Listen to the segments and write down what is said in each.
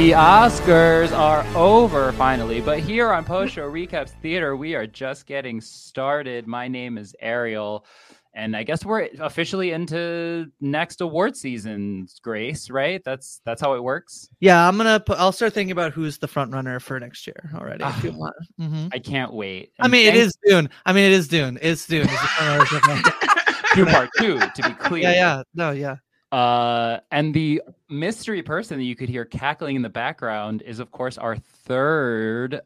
The Oscars are over finally, but here on Post Show Recaps Theater, we are just getting started. My name is Ariel, and I guess we're officially into next award season, Grace, right? That's how it works. Yeah, I'll start thinking about who's the front runner for next year already. If you want. Mm-hmm. I can't wait. And it is Dune. It's Dune. It's Dune. Dune Part 2, to be clear. Yeah. No, yeah. And the mystery person that you could hear cackling in the background is, of course, our third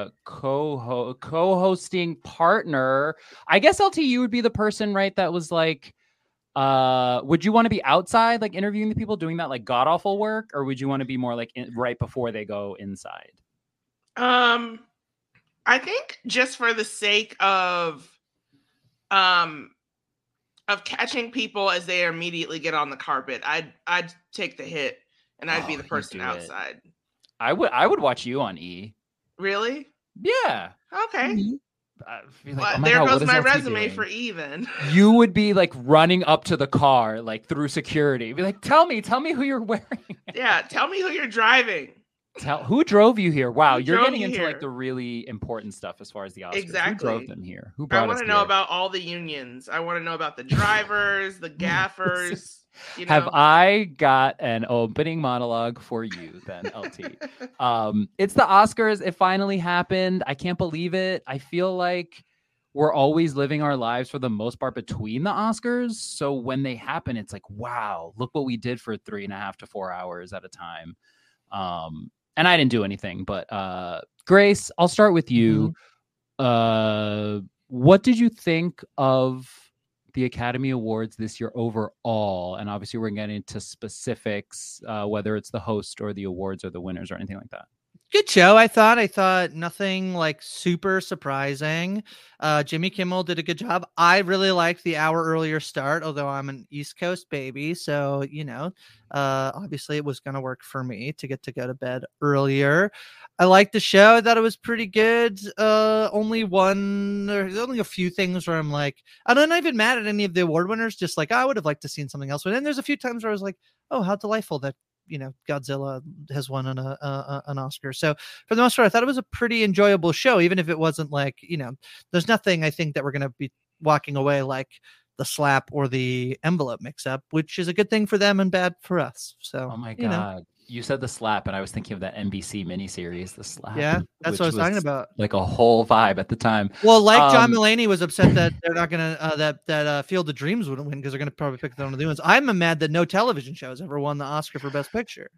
co-hosting partner. I guess LT, you would be the person, right? That was like, would you want to be outside, like interviewing the people doing that, like god awful work, or would you want to be more like right before they go inside? I think just for the sake of catching people as they immediately get on the carpet, I'd take the hit and I'd be the person outside. I would watch you on E. Really? Yeah. Okay. Mm-hmm. Like, there goes my resume for E then. You would be like running up to the car, like through security. Be like, tell me who you're wearing. Yeah, tell me who you're driving. Who drove you here? Wow, you're getting into here? like the really important stuff as far as the Oscars. Exactly. Who drove them here? Who brought us here? I want to know about all the unions. I want to know about the drivers, the gaffers. Have I got an opening monologue for you then, LT? It's the Oscars. It finally happened. I can't believe it. I feel like we're always living our lives for the most part between the Oscars. So when they happen, it's like, wow, look what we did for 3.5 to 4 hours at a time. And I didn't do anything, but Grace, I'll start with you. Mm-hmm. What did you think of the Academy Awards this year overall? And obviously we're getting into specifics, whether it's the host or the awards or the winners or anything like that. Good show. I thought nothing like super surprising. Jimmy Kimmel did a good job. I really liked the hour earlier start, although I'm an East Coast baby. So, obviously it was going to work for me to get to go to bed earlier. I liked the show. I thought it was pretty good. There's only a few things where I'm like, I'm not even mad at any of the award winners. Just like, I would have liked to seen something else. But then there's a few times where I was like, oh, how delightful that Godzilla has won an Oscar. So for the most part, I thought it was a pretty enjoyable show, even if it wasn't like, there's nothing I think that we're going to be walking away like the slap or the envelope mix up, which is a good thing for them and bad for us. So, oh my God. You said the slap, and I was thinking of that NBC miniseries, The Slap. Yeah, that's what I was talking about. Like a whole vibe at the time. Well, John Mulaney was upset that they're not going to that Field of Dreams wouldn't win because they're going to probably pick one of the ones. I'm mad that no television shows ever won the Oscar for Best Picture.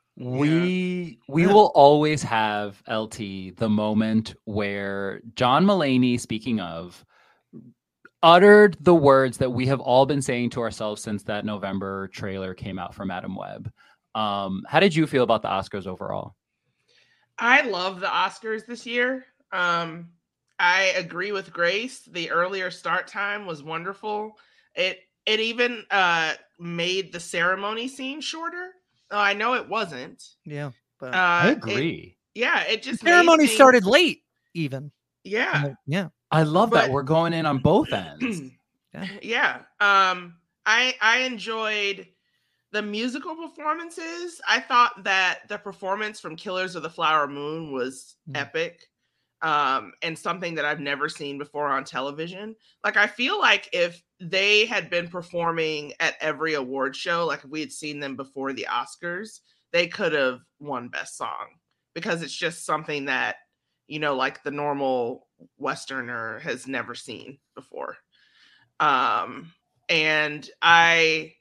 We will always have, LT, the moment where John Mulaney, speaking of, uttered the words that we have all been saying to ourselves since that November trailer came out from Adam Webb. How did you feel about the Oscars overall? I love the Oscars this year. I agree with Grace. The earlier start time was wonderful. It even made the ceremony scene shorter. I know it wasn't. Yeah, but I agree. It just the ceremony started late. Even. Yeah. Yeah. I love that we're going in on both ends. Yeah. I enjoyed the musical performances. I thought that the performance from Killers of the Flower Moon was epic, and something that I've never seen before on television. Like, I feel like if they had been performing at every award show, like if we had seen them before the Oscars, they could have won Best Song, because it's just something that, like the normal Westerner has never seen before. And I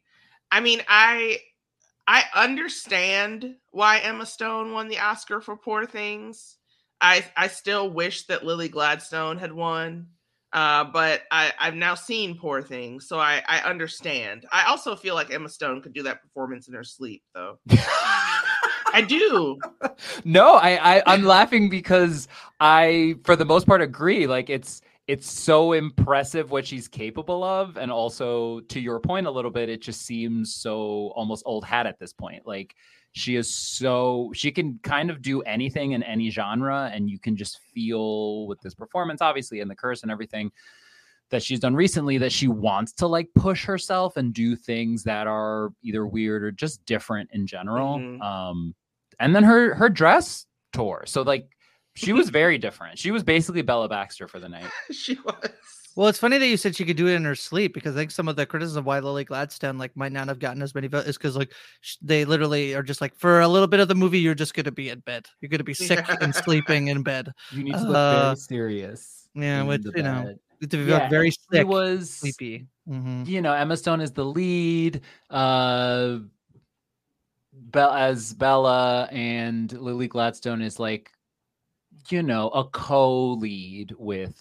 understand why Emma Stone won the Oscar for Poor Things. I still wish that Lily Gladstone had won, but I've now seen Poor Things, so I understand. I also feel like Emma Stone could do that performance in her sleep, though. I do. No, I'm laughing because I, for the most part, agree. Like, it's so impressive what she's capable of. And also, to your point a little bit, it just seems so almost old hat at this point. Like, she can kind of do anything in any genre. And you can just feel with this performance, obviously, and the curse and everything that she's done recently, that she wants to like push herself and do things that are either weird or just different in general. Mm-hmm. And then her dress tore. So like she was very different. She was basically Bella Baxter for the night. She was. Well, it's funny that you said she could do it in her sleep, because I think some of the criticism of why Lily Gladstone like might not have gotten as many votes is because like they literally are just like, for a little bit of the movie, you're just going to be in bed. You're going to be sick and sleeping in bed. You need to look very serious. Yeah, which, you know, to be Yeah, very she sick, was sleepy. Mm-hmm. You know, Emma Stone is the lead. As Bella, and Lily Gladstone is like, you know, a co-lead with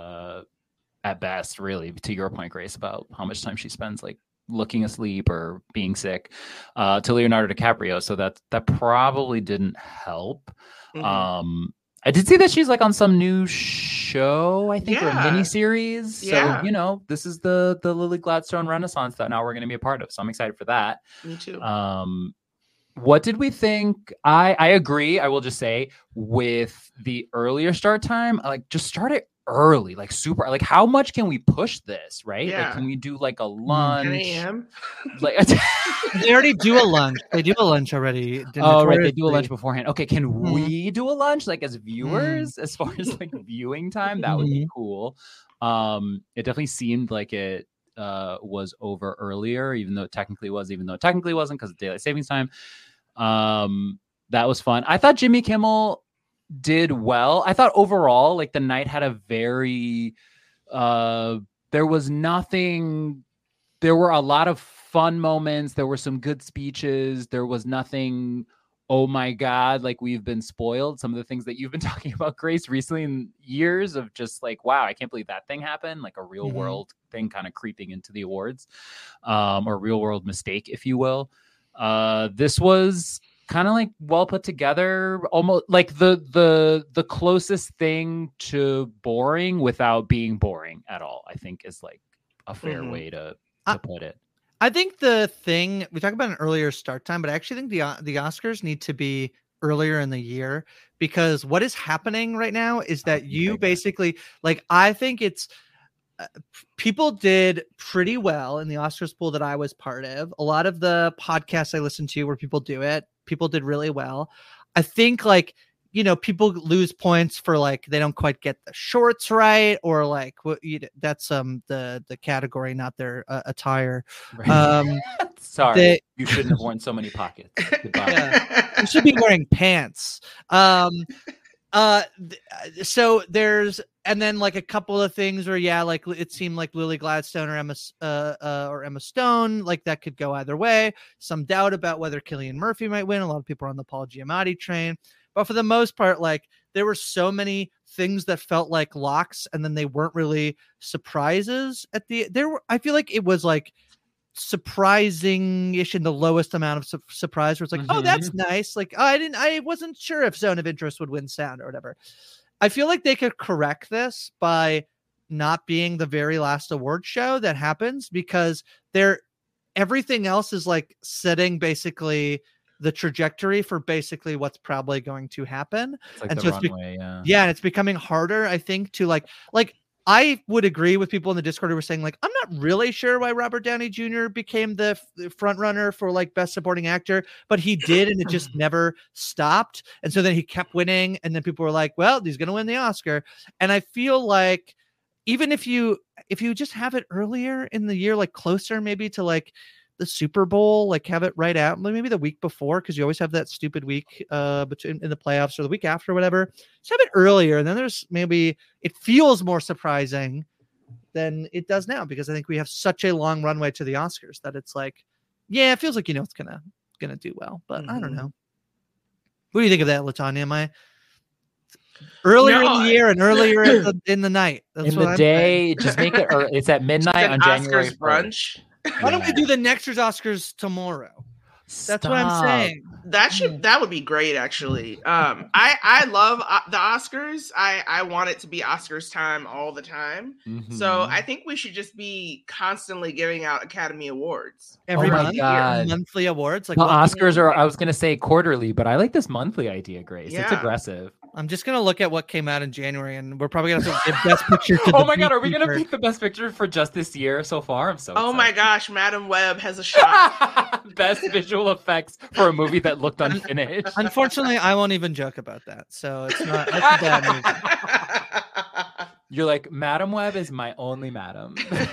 at best, really, to your point, Grace, about how much time she spends like looking asleep or being sick, to Leonardo DiCaprio. So that probably didn't help. Mhm. I did see that she's like on some new show, I think, or a Yeah. miniseries. So, Yeah. you know, this is the Lily Gladstone renaissance that now we're going to be a part of. So I'm excited for that. Me too. What did we think? I agree. I will just say, with the earlier start time, like just start it early, like super. Like, how much can we push this? Right? Yeah. Like, can we do like a 10 lunch? a.m. Like, They already do a lunch. They do a lunch already. oh right, they do a lunch beforehand. Okay, can Mhm. we do a lunch like as viewers, as far as like viewing time? That would be cool. It definitely seemed like it was over earlier, even though it technically wasn't, because of daylight savings time. That was fun. I thought Jimmy Kimmel did well. I thought overall, like, the night had a very there was nothing. There were a lot of fun moments. There were some good speeches. There was nothing, oh my God, like we've been spoiled. Some of the things that you've been talking about, Grace, recently, in years of just like, wow, I can't believe that thing happened. Like a real world thing kind of creeping into the awards, or real world mistake, if you will. This was kind of like well put together, almost like the closest thing to boring without being boring at all, I think, is like a fair way to put it. I think the thing we talked about an earlier start time, but I actually think the Oscars need to be earlier in the year, because what is happening right now is that you basically, like, I think it's people did pretty well in the Oscars pool that I was part of. A lot of the podcasts I listened to where people do it, people did really well. I think, like, you know, people lose points for like they don't quite get the shorts right, or like that's the category, not their attire. Right. Sorry, you shouldn't have worn so many pockets. Goodbye. Yeah. You should be wearing pants. So there's, and then like a couple of things where like it seemed like Lily Gladstone or Emma Stone, like that could go either way. Some doubt about whether Cillian Murphy might win. A lot of people are on the Paul Giamatti train. But for the most part, like there were so many things that felt like locks, and then they weren't really surprises at I feel like it was like surprising-ish in the lowest amount of surprise, where it's like, oh, that's nice. Like, oh, I wasn't sure if Zone of Interest would win sound or whatever. I feel like they could correct this by not being the very last award show that happens, because everything else is like setting basically the trajectory for basically what's probably going to happen. It's like and the so runway, and it's becoming harder, I think, to like I would agree with people in the Discord who were saying like, I'm not really sure why Robert Downey Jr. became the front runner for like best supporting actor, but he did, and it just never stopped. And so then he kept winning, and then people were like, well, he's going to win the Oscar. And I feel like even if you just have it earlier in the year, like closer maybe to like the Super Bowl, like have it right out, maybe the week before, because you always have that stupid week between in the playoffs, or the week after, whatever. Just have it earlier, and then there's maybe it feels more surprising than it does now, because I think we have such a long runway to the Oscars that it's like, yeah, it feels like, you know, it's gonna do well, but I don't know. What do you think of that, LaTanya? Am I earlier in the year and earlier in the night? That's in the day, just make it. Or it's at midnight on January Oscars brunch. Why don't we do the next year's Oscars tomorrow? That's what I'm saying. That would be great, actually. I love the Oscars. I want it to be Oscars time all the time. So I think we should just be constantly giving out Academy Awards every month. Monthly awards. Like the Oscars are. I was going to say quarterly, but I like this monthly idea, Grace. Yeah. It's aggressive. I'm just gonna look at what came out in January, and we're probably gonna have to give Best Picture to Oh The my god, are we gonna Beekeeper. pick the best picture for just this year so far? I'm so Oh my gosh, Madam Web has a shot. Best visual effects for a movie that looked unfinished. Unfortunately, I won't even joke about that. So it's not. It's a bad movie. You're like, Madam Web is my only madam.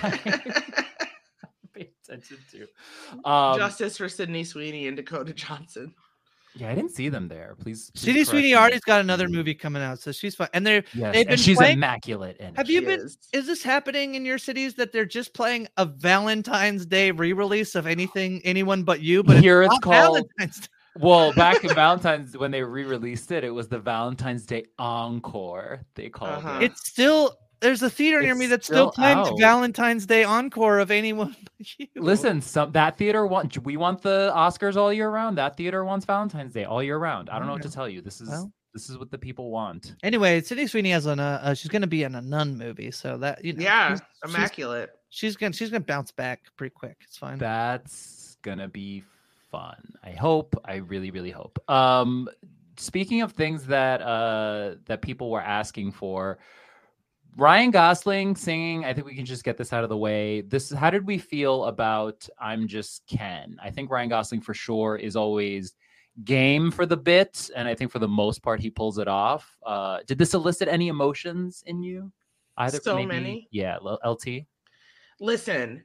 Pay attention to. Justice for Sydney Sweeney and Dakota Johnson. Yeah, I didn't see them there. Please. Sydney Sweeney already's got another movie coming out, so she's fine. And they've been she's playing. immaculate in it. Have you been? Is this happening in your cities that they're just playing a Valentine's Day re-release of anyone but you? But here it's not called Valentine's Day. Well, back in Valentine's when they re-released it, it was the Valentine's Day Encore. They called it. It's still there's a theater near me that's still playing the Valentine's Day Encore of anyone but you. Listen, that theater we want the Oscars all year round. That theater wants Valentine's Day all year round. I don't know what to tell you. This is what the people want. Anyway, Sydney Sweeney has she's going to be in a Nun movie, so that immaculate. She's gonna bounce back pretty quick. It's fine. That's gonna be fun. I hope. I really, really hope. Speaking of things that people were asking for, Ryan Gosling singing. I think we can just get this out of the way. How did we feel about "I'm Just Ken"? I think Ryan Gosling for sure is always game for the bit, and I think for the most part he pulls it off. Did this elicit any emotions in you? Either many. Yeah, LT. Listen,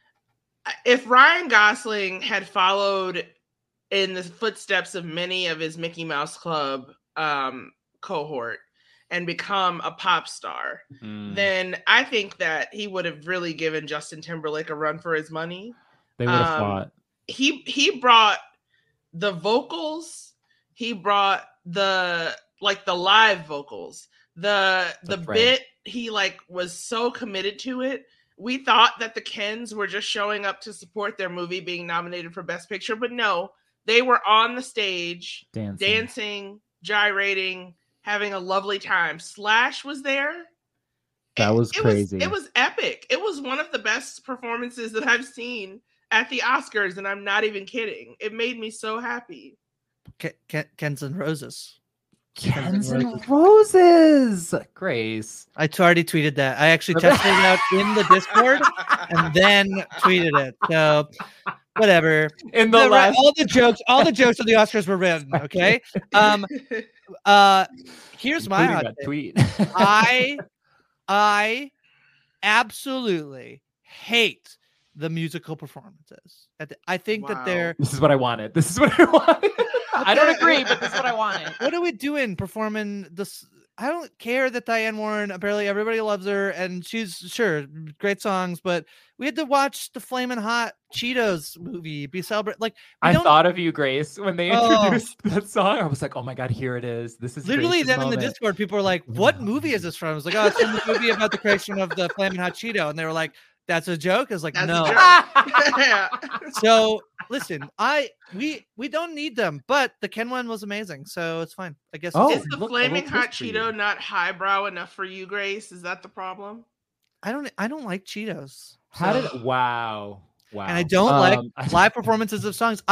if Ryan Gosling had followed in the footsteps of many of his Mickey Mouse Club cohort and become a pop star, then I think that he would have really given Justin Timberlake a run for his money. They would have fought. He brought the vocals. He brought the live vocals. The bit, he was so committed to it. We thought that the Kens were just showing up to support their movie being nominated for Best Picture, but no, they were on the stage dancing, gyrating, having a lovely time. Slash was there. That was crazy. It was epic. It was one of the best performances that I've seen at the Oscars, and I'm not even kidding. It made me so happy. Kens and Roses. Kens and Roses. Grace. I already tweeted that. I actually tested it out in the Discord and then tweeted it. So whatever. In the last... all the jokes of the Oscars were written. Okay. Here's my hot tweet. I absolutely hate the musical performances. I think that they're. This is what I wanted. I don't agree, but this is what I wanted. What are we doing performing this? I don't care that Diane Warren, apparently everybody loves her, and she's sure great songs, but we had to watch the Flamin' Hot Cheetos movie be celebrated. I thought of you, Grace, when they introduced that song. I was like, oh my god, here it is. This is literally Grace's then moment. in the Discord, people were like, what movie is this from? I was like, oh, it's from the movie about the creation of the Flamin' Hot Cheeto, and they were like, that's a joke. I was like, no. So listen, we don't need them, but the Ken one was amazing, so it's fine. I guess. Is the Flaming Hot Cheeto not highbrow enough for you, Grace? Is that the problem? I don't like Cheetos. Wow. And I don't like live performances of songs.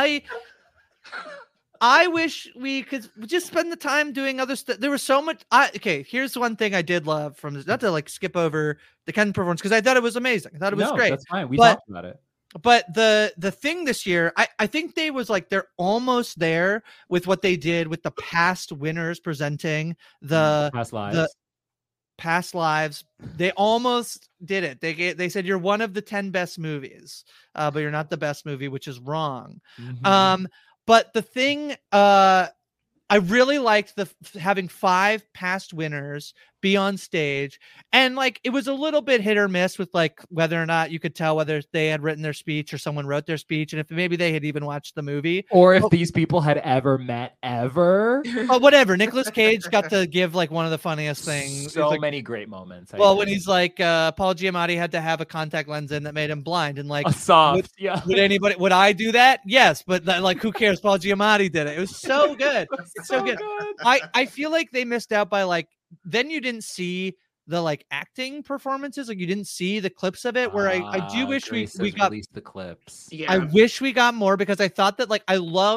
I wish we could just spend the time doing other stuff. There was so much. Here's one thing I did love from this. Not to skip over the Ken performance because I thought it was amazing. I thought it was great. That's fine. We talked about it. But the thing this year, I think they was they're almost there with what they did with the past winners presenting the past lives. They almost did it. They said you're one of the 10 best movies, but you're not the best movie, which is wrong. Mm-hmm. But the thing, I really liked having 5 past winners be on stage, and it was a little bit hit or miss with whether or not you could tell whether they had written their speech or someone wrote their speech, and if maybe they had even watched the movie, or if these people had ever met ever. But whatever. Nicolas Cage got to give one of the funniest things. So many great moments. When he's Paul Giamatti had to have a contact lens in that made him blind, and a soft. Would I do that? Yes, but who cares? Paul Giamatti did it. It was so good. So good. I feel like they missed out by then you didn't see the acting performances, you didn't see the clips of it, where I do wish we got released the clips. I wish we got more, because I thought that I love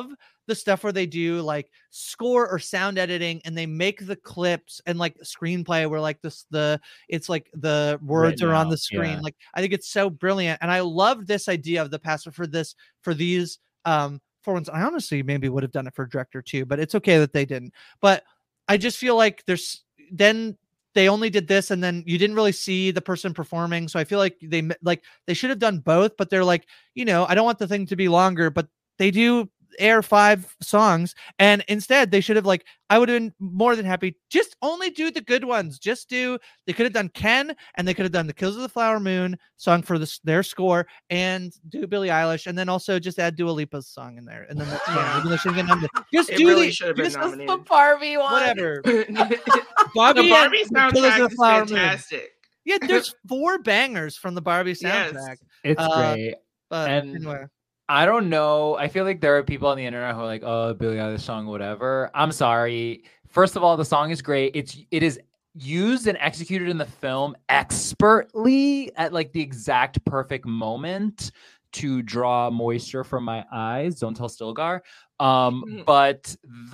the stuff where they do like score or sound editing and they make the clips and like screenplay where like it's like the words Written are on out, the screen. yeah. Like I think it's so brilliant. And I love this idea of the password for these for ones. I honestly maybe would have done it for director too, but it's okay that they didn't. But I just feel like they only did this and then you didn't really see the person performing. So I feel like they should have done both, but they're like, I don't want the thing to be longer, but they do air 5 songs. And instead they should have I would have been more than happy. Just only do the good ones. They could have done Ken and they could have done the Kills of the Flower Moon song for their score and do Billie Eilish. And then also just add Dua Lipa's song in there. And then that's fine. Maybe they should get nominated. Just It do really should have been just nominated. The Barbie one. whatever. The Barbie Barbie and Killers of soundtrack the is Flower Moon. fantastic. Yeah, there's 4 bangers from the Barbie Yes. soundtrack. It's great. But And- anyway. I don't know. I feel like there are people on the internet who are like, "Oh, Billie Eilish song, whatever." I'm sorry. First of all, the song is great. It is used and executed in the film expertly at like the exact perfect moment to draw moisture from my eyes. Don't tell Stilgar. But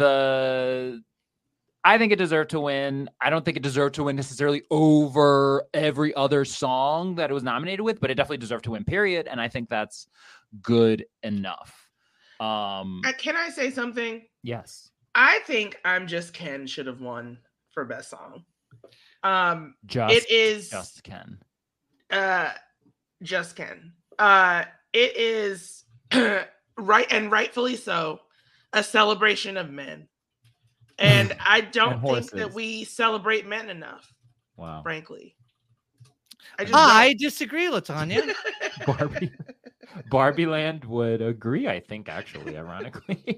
I think it deserved to win. I don't think it deserved to win necessarily over every other song that it was nominated with, but it definitely deserved to win, period. And I think that's good enough. Can I say something? Yes. I think I'm Just Ken should have won for best song. Just Ken. Just Ken. It is right and rightfully so a celebration of men. And I don't think that horses. we celebrate men enough, Wow. frankly. I disagree, Latanya. Barbie Land would agree, I think, actually, ironically.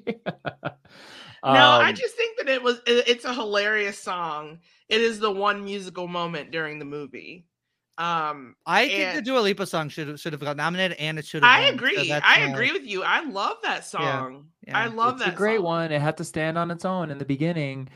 I just think that it's a hilarious song. It is the one musical moment during the movie. I think the Dua Lipa song should have got nominated, and it should have. I agree. I agree with you. I love that song. Yeah. I love that. It's a great song. one. It had to stand on its own in the beginning.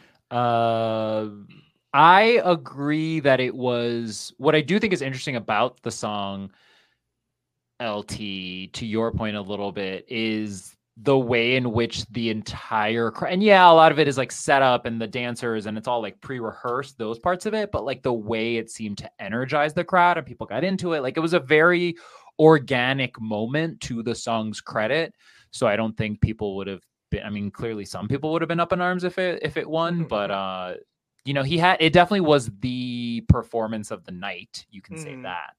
I agree that it was. What I do think is interesting about the song, LT, to your point a little bit, is the way in which the entire and a lot of it is like set up and the dancers and it's all like pre-rehearsed, those parts of it, but like the way it seemed to energize the crowd and people got into it, like it was a very organic moment, to the song's credit. So I don't think people would have been, I mean, clearly some people would have been up in arms if it won, but it definitely was the performance of the night, you can say that.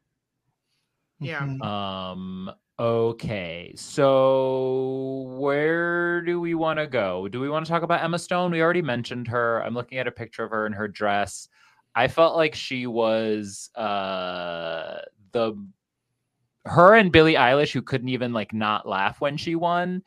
Yeah. Okay, so where do we want to go? Do we want to talk about Emma Stone? We already mentioned her. I'm looking at a picture of her in her dress. I felt like she was her and Billie Eilish, who couldn't even like not laugh when she won.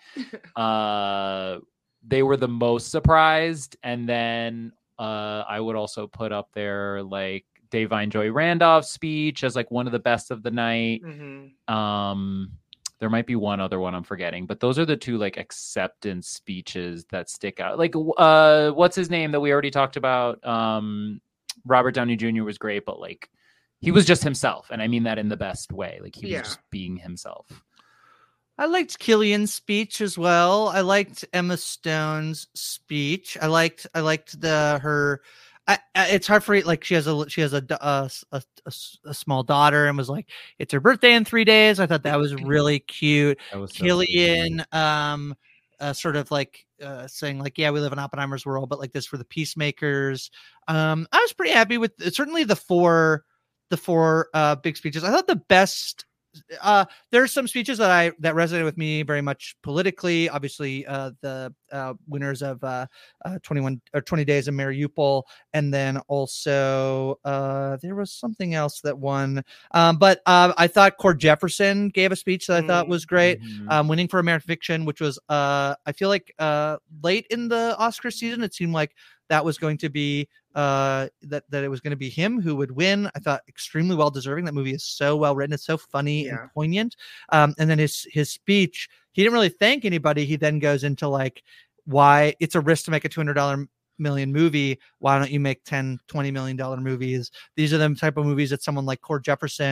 They were the most surprised. And then I would also put up there like Da'Vine Joy Randolph's speech as like one of the best of the night. There might be one other one I'm forgetting, but those are the two like acceptance speeches that stick out. Like, what's his name that we already talked about? Robert Downey Jr. was great, but like he was just himself, and I mean that in the best way. Like he was just being himself. I liked Killian's speech as well. I liked Emma Stone's speech. I liked her. It's hard for like she has a small daughter and was like, it's her birthday in 3 days. I thought that was really cute. That was so Killian sort of like saying like, yeah, we live in Oppenheimer's world, but like this for the peacemakers. I was pretty happy with certainly the four big speeches. I thought the best. There's some speeches that resonated with me very much politically. Obviously, the winners of 21 or 20 Days in Mariupol, and then also there was something else that won. But I thought Cord Jefferson gave a speech that I thought was great. Winning for American Fiction, which was I feel like late in the Oscar season, it seemed like that was going to be that it was going to be him who would win. I thought extremely well deserving. That movie is so well written. It's so funny and poignant. And then his speech, he didn't really thank anybody. He then goes into like why it's a risk to make a $200 million movie. Why don't you make $10-20 million movies? These are the type of movies that someone like Cord Jefferson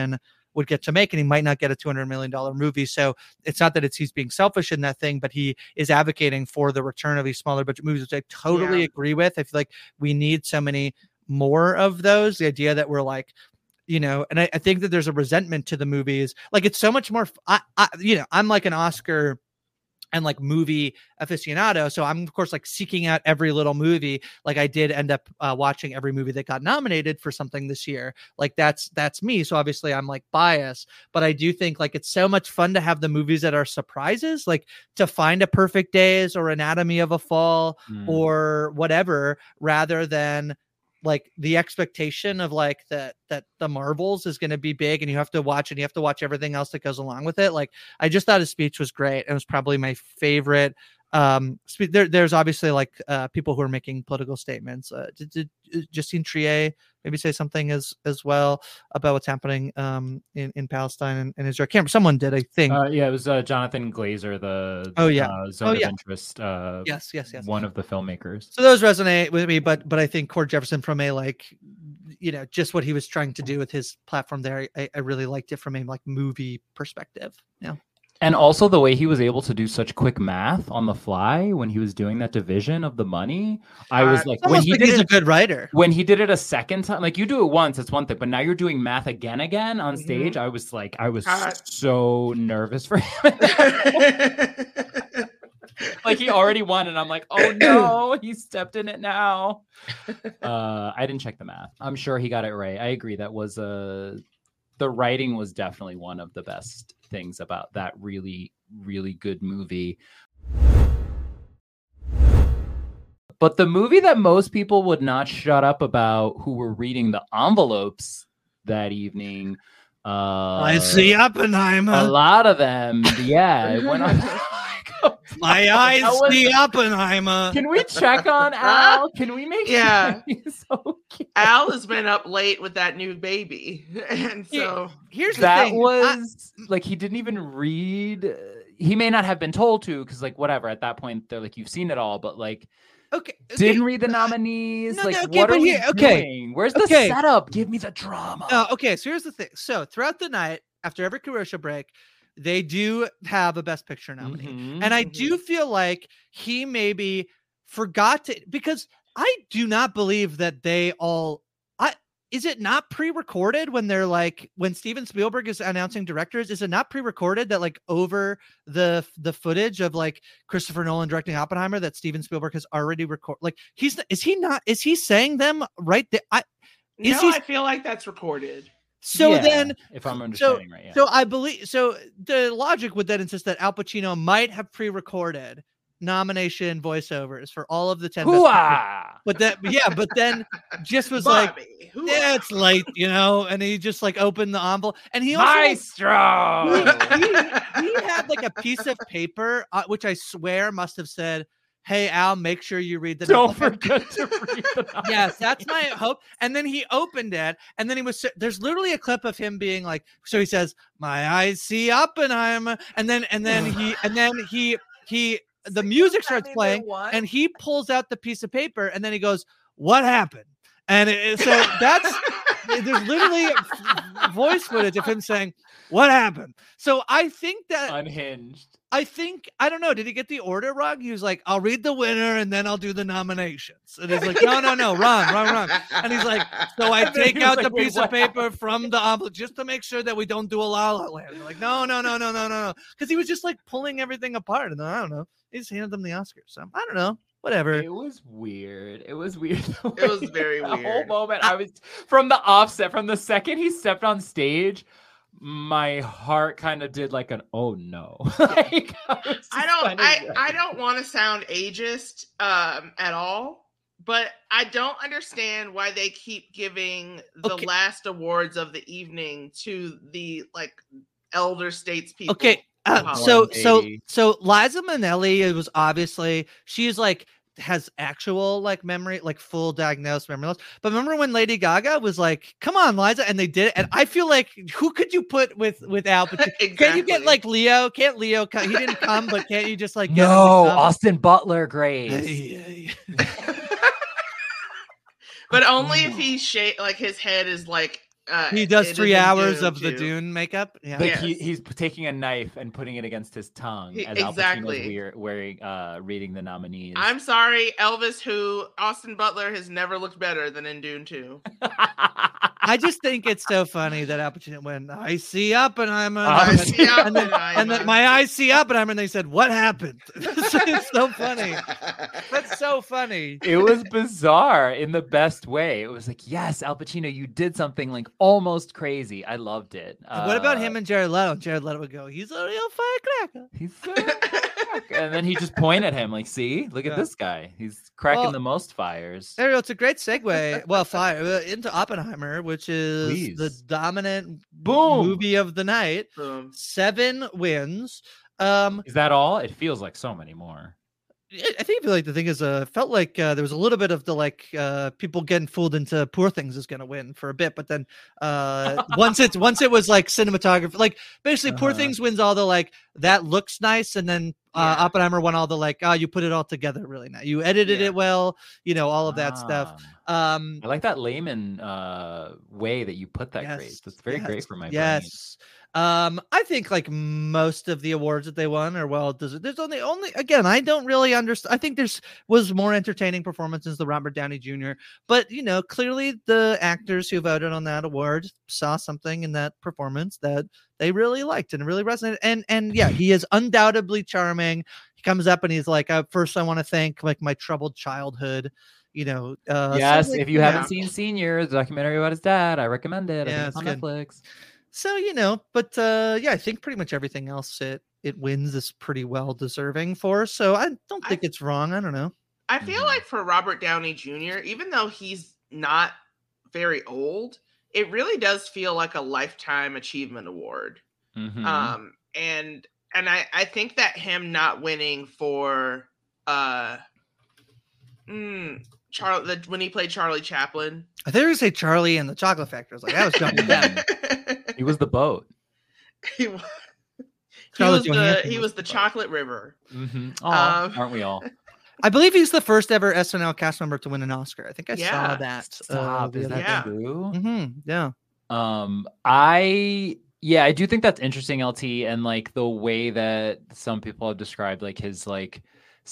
would get to make, and he might not get a $200 million movie. So it's not that he's being selfish in that thing, but he is advocating for the return of these smaller budget movies, which I totally agree with. I feel like we need so many more of those. The idea that we're like, and I think that there's a resentment to the movies. Like, it's so much more. I'm like an Oscar and like movie aficionado. So I'm of course like seeking out every little movie. Like I did end up watching every movie that got nominated for something this year. Like that's me. So obviously I'm like biased, but I do think like it's so much fun to have the movies that are surprises, like to find A Perfect Days or Anatomy of a Fall or whatever, rather than like the expectation of like that the Marvels is going to be big and you have to watch everything else that goes along with it. Like I just thought his speech was great. It was probably my favorite. There's obviously like people who are making political statements. Did Justine Triet maybe say something as well about what's happening in Palestine and Israel? Someone did, I think. Yeah, it was Jonathan Glazer, the Zone of Interest. Yes. One of the filmmakers. So those resonate with me, but I think Cord Jefferson, from a like, just what he was trying to do with his platform there, I really liked it from a like movie perspective. Yeah. And also the way he was able to do such quick math on the fly when he was doing that division of the money. I was like, when he did he's a good writer. When he did it a second time, like you do it once, it's one thing, but now you're doing math again on stage. I was so nervous for him. Like he already won, and I'm like, oh no, he stepped in it now. I didn't check the math. I'm sure he got it right. I agree. That was the writing was definitely one of the best things about that really, really good movie. But the movie that most people would not shut up about who were reading the envelopes that evening. I see Oppenheimer. A lot of them. Yeah. It went on. My eyes see Oppenheimer. Can we check on Al? Can we make sure he's okay? Al has been up late with that new baby. And so here's the that thing. Was like he didn't even read. He may not have been told to, because like whatever, at that point they're like, you've seen it all, but like didn't read the nominees. What are we doing? Where's the setup? Give me the drama. Okay, so here's the thing. So throughout the night, after every commercial break, they do have a Best Picture nominee. And I do feel like he maybe forgot to, because I do not believe that they all, is it not pre-recorded when they're like, when Steven Spielberg is announcing directors, is it not pre-recorded that like over the footage of like Christopher Nolan directing Oppenheimer that Steven Spielberg has already recorded? Like is he saying them right there? I feel like that's recorded. So then, if I'm understanding right, so I believe, so the logic would then insist that Al Pacino might have pre-recorded nomination voiceovers for all of the 10. But then just was Bobby, like, it's late, and he just like opened the envelope, and he also Maestro. he had like a piece of paper, which I swear must have said, "Hey Al, make sure you read the Don't forget to read the novel." Yes, that's my hope. And then he opened it, and then there's literally a clip of him being like, so he says, "My eyes see Oppenheimer," and then he the music starts playing, and he pulls out the piece of paper, and then he goes, "What happened?" And so that's there's literally voice footage of him saying, "What happened?" So I think that unhinged. I don't know. Did he get the order wrong? He was like, "I'll read the winner and then I'll do the nominations." And he's like, no, wrong. And he's like, so I take out the piece of paper from the envelope just to make sure that we don't do a La La Land. They're like, no. Because he was just like pulling everything apart. And then, I don't know. He just handed them the Oscars. So I don't know. Whatever. It was weird. It was weird. It was very weird. The whole moment I was from the offset, from the second he stepped on stage, my heart kind of did like an oh no. Like, I don't want to sound ageist at all, but I don't understand why they keep giving the last awards of the evening to the like elder statespeople. Okay. So Liza Minnelli, it was obviously, she's like has actual like memory, like full diagnosed memory loss. But remember when Lady Gaga was like, "Come on, Liza," and they did it. And I feel like, who could you put with Al Pacino? Exactly. Can you get like Leo? Can't Leo come? He didn't come, but can't you just like get him Austin Butler, great. But only if he like his head is like He does it is 3 in hours Dune, of the too. Dune makeup. Yeah. Like Yes. he's taking a knife and putting it against his tongue as Al Pacino's Exactly. wearing reading the nominees. I'm sorry, Elvis, who Austin Butler has never looked better than in Dune 2. I just think it's so funny that Al Pacino went, I see Oppenheimer. I see and then Oppenheimer. my eyes see Oppenheimer, and they said, what happened? It's so funny. That's so funny. It was bizarre in the best way. It was like, yes, Al Pacino, you did something like almost crazy. I loved it. What about him and Jared Leto? Jared Leto would go, he's a real firecracker. He's so and then he just point at him like, see, look at this guy. He's cracking the most fires. Ariel, it's a great segue. Well, into Oppenheimer, which is Please. the dominant Boom. movie of the night. Boom. 7 wins. Is that all? It feels like so many more. I think like the thing is, felt like there was a little bit of the people getting fooled into Poor Things is going to win for a bit, but then once it was like cinematography, like basically Poor Things wins all the like that looks nice, and then Oppenheimer won all the like you put it all together really nice, you edited it well, all of that stuff. I like that layman way that you put that. Great. That's very great for my brain. I think like most of the awards that they won are well deserved. There's only again, I don't really understand. I think was more entertaining performances than Robert Downey Jr. But clearly the actors who voted on that award saw something in that performance that they really liked and really resonated. And yeah, he is undoubtedly charming. He comes up and he's like, first I want to thank like my troubled childhood. Yes, so, like, if you haven't seen Senior, the documentary about his dad, I recommend it. I think it's on Netflix. So, but I think pretty much everything else it wins is pretty well deserving for. So I don't think it's wrong. I don't know. I feel like for Robert Downey Jr., even though he's not very old, it really does feel like a lifetime achievement award. Mm-hmm. And I think that him not winning for when he played Charlie Chaplin. I think you were gonna say Charlie and the Chocolate Factory. I was like, that was jumping down. He was the boat. He was the Chocolate River. Mm-hmm. Aren't we all? I believe he's the first ever SNL cast member to win an Oscar. I think I saw that. Stop. Is that true? Mm-hmm. Yeah. I do think that's interesting, LT, and like the way that some people have described like his like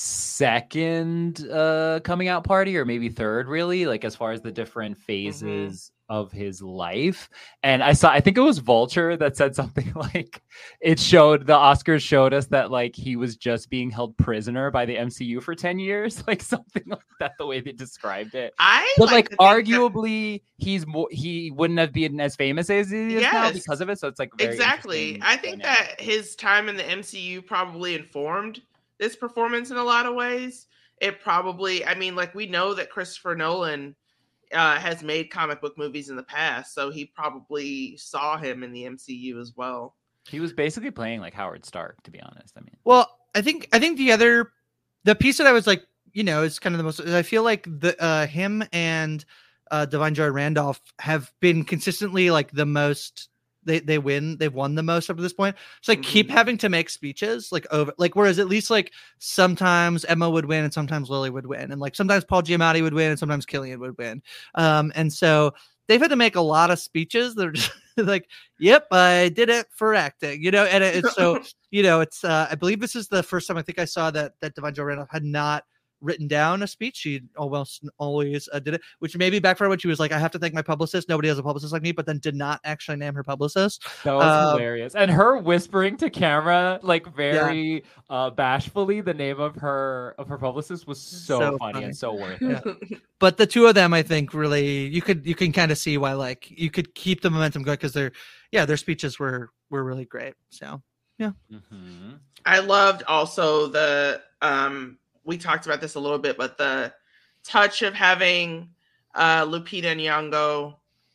second coming out party, or maybe third, really, like as far as the different phases of his life. And I think it was Vulture that said something like the Oscars showed us that like he was just being held prisoner by the MCU for 10 years, like something like that, the way they described it. But like arguably he wouldn't have been as famous as he is now because of it. So it's like very exactly. I think that his time in the MCU probably informed this performance in a lot of ways. It probably, we know that Christopher Nolan has made comic book movies in the past, so he probably saw him in the MCU as well. He was basically playing like Howard Stark, to be honest. Well, I think the piece that I was like, is kind of the most. I feel like him and Da'Vine Joy Randolph have been consistently like the most. They've won the most up to this point. So like keep having to make speeches like over, like whereas at least like sometimes Emma would win and sometimes Lily would win, and like sometimes Paul Giamatti would win and sometimes Cillian would win. And so they've had to make a lot of speeches that are just like, yep, I did it for acting, and it's so it's I believe this is the first time I think I saw that Da'Vine Joy Randolph had not written down a speech. She almost always did it, which maybe backfired when she was like, I have to thank my publicist. Nobody has a publicist like me, but then did not actually name her publicist. That was hilarious. And her whispering to camera, like very bashfully, the name of her publicist was so funny and so worth it. Yeah. But the two of them, I think, really, you can kind of see why, like, you could keep the momentum going because their speeches were really great. So yeah. Mm-hmm. I loved also the we talked about this a little bit, but the touch of having Lupita Nyong'o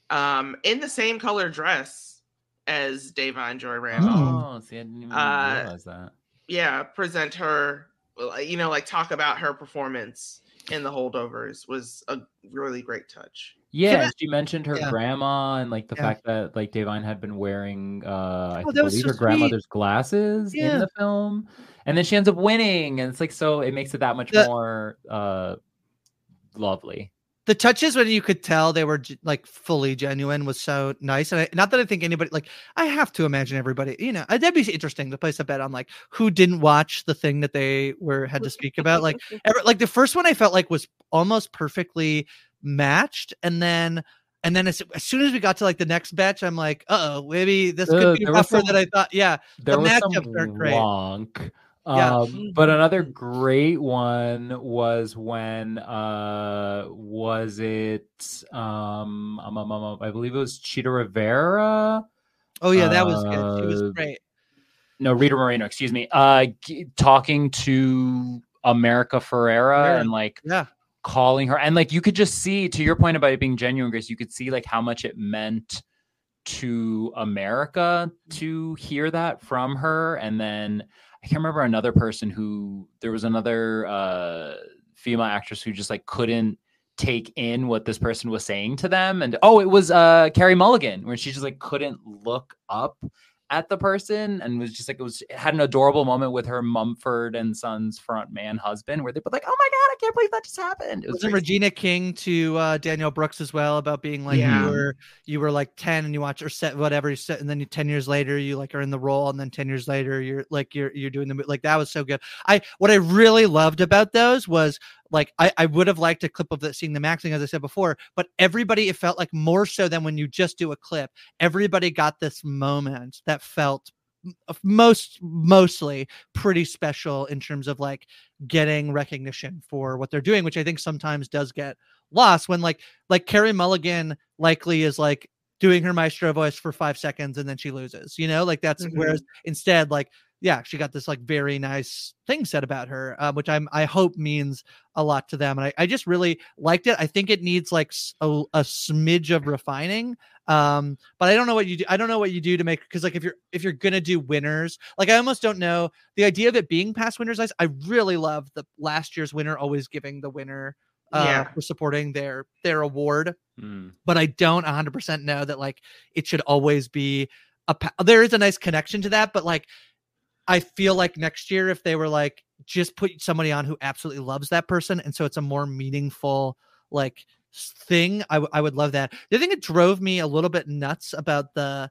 in the same color dress as Da'Vine Joy Randolph. Oh, see, I didn't even realize that. Yeah, present her, like talk about her performance in The Holdovers was a really great touch. Yeah, she mentioned her grandma and like the fact that like Da'Vine had been wearing I believe her grandmother's glasses in the film. And then she ends up winning, and it's like, so it makes it that much more lovely. The touches when you could tell they were like fully genuine was so nice. And not that I think anybody, like, I have to imagine everybody, that'd be interesting to place a bet on like who didn't watch the thing that they had to speak about. Like, like the first one I felt like was almost perfectly matched. And then as soon as we got to like the next batch, I'm like, maybe this could be rougher than I thought. Yeah. There the was matchups some aren't great. wonk. Yeah. But another great one was when was it I believe it was Cheetah Rivera. Oh yeah, that was good. She was great. No, Rita Moreno, excuse me. Talking to America Ferrera and like calling her, and like you could just see, to your point about it being genuine, Grace, you could see like how much it meant to America to hear that from her. And then I can't remember another person there was another female actress who just like couldn't take in what this person was saying to them. And it was Carey Mulligan, where she just like couldn't look up at the person and was just like, it had an adorable moment with her Mumford and Sons front husband, where they put like, oh my God, I can't believe that just happened. It was Regina King to Danielle Brooks as well, about being like, you were like 10 and you watch or set whatever you set, and then 10 years later you like are in the role, and then 10 years later you're doing the, like, that was so good. What I really loved about those was like, I would have liked a clip of seeing the maxing, as I said before, but everybody, it felt like more so than when you just do a clip, everybody got this moment that felt mostly pretty special in terms of like getting recognition for what they're doing, which I think sometimes does get lost when like Carey Mulligan likely is like doing her maestro voice for 5 seconds and then she loses, like that's whereas instead, like, yeah, she got this like very nice thing said about her, which I hope means a lot to them. And I just really liked it. I think it needs like a smidge of refining. But I don't know what you do. I don't know what you do to make, because like if you're gonna do winners, like I almost don't know the idea of it being past winners' list. I really love the last year's winner always giving the winner for supporting their award. But I don't 100% know that like it should always be there is a nice connection to that, but like I feel like next year, if they were like, just put somebody on who absolutely loves that person, and so it's a more meaningful like thing, I would love that. The thing that drove me a little bit nuts about the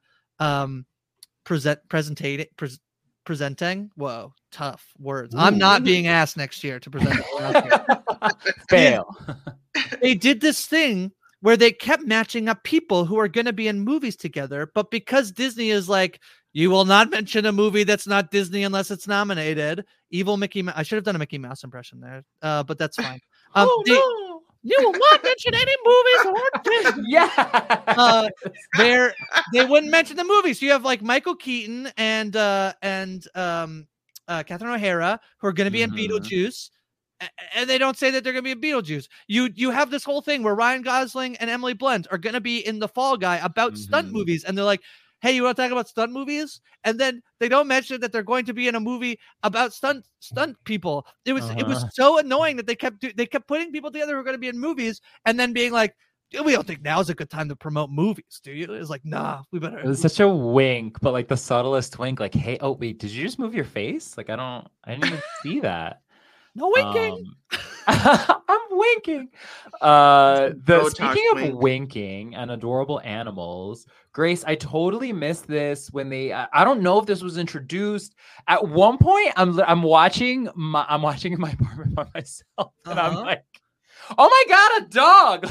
presenting. Whoa, tough words. Ooh. I'm not being asked next year to present. Fail. They did this thing where they kept matching up people who are going to be in movies together, but because Disney is like, you will not mention a movie that's not Disney unless it's nominated. Evil Mickey Mouse. I should have done a Mickey Mouse impression there, but that's fine. No. You will not mention any movies or Disney. Yeah. They wouldn't mention the movies. So you have like Michael Keaton and Catherine O'Hara, who are going to be in Beetlejuice. And they don't say that they're going to be in Beetlejuice. You have this whole thing where Ryan Gosling and Emily Blunt are going to be in The Fall Guy about stunt movies. And they're like, hey, you want to talk about stunt movies? And then they don't mention that they're going to be in a movie about stunt people. It was so annoying that they kept putting people together who are going to be in movies and then being like, we don't think now's a good time to promote movies, do you? It's like, nah, we better. It was such a wink, but like the subtlest wink, like, hey, oh wait, did you just move your face? Like, I didn't even see that. No winking. I'm winking. Speaking of winking and adorable animals, Grace, I totally missed this when they. I don't know if this was introduced at one point. I'm watching my apartment by myself, and I'm like, oh my God, a dog!